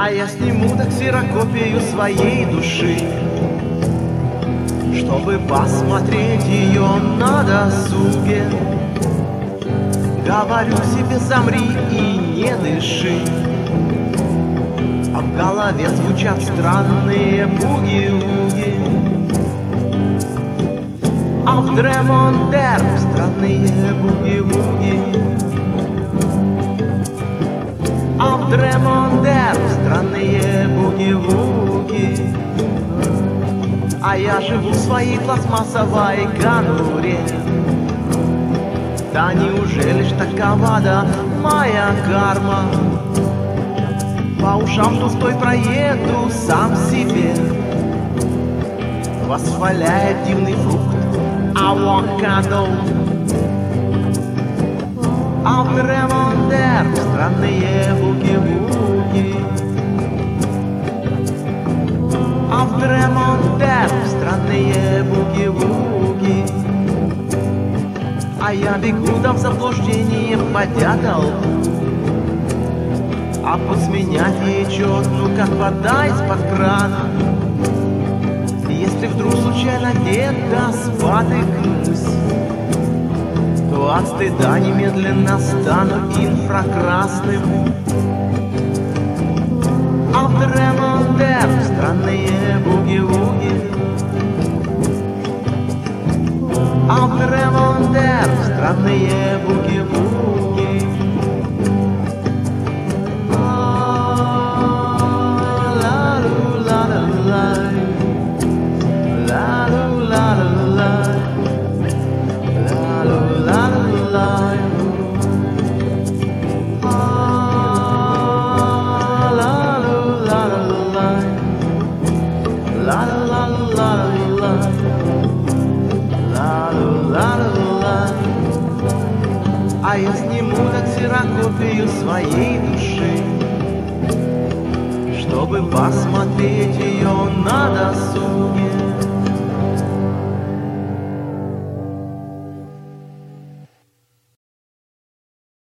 А я сниму так ксерокопию своей души, чтобы посмотреть ее на досуге. Говорю себе: замри и не дыши. А в голове звучат странные буги-вуги. А в Дремондер странные буги-вуги. А в Дремондер странные буги-вуги. А я живу в своей пластмассовой конуре. Да неужели ж такова, да, моя карма? По ушам пустой проеду сам себе, восхваляет дивный фрукт авокадо. А в Дремондер странные буги-вуги. А в Дремондер странные буги-вуги. А я бегу да в заблуждение вводя толпу. А пусть меня течет, ну как вода из-под крана. Если вдруг случайно где-то спотыкнусь, то от стыда немедленно стану инфракрасным. А в Дремондер странные буги-вуги. А в Дремондер странные буги-вуги. А я сниму так ксерокопию своей души, чтобы посмотреть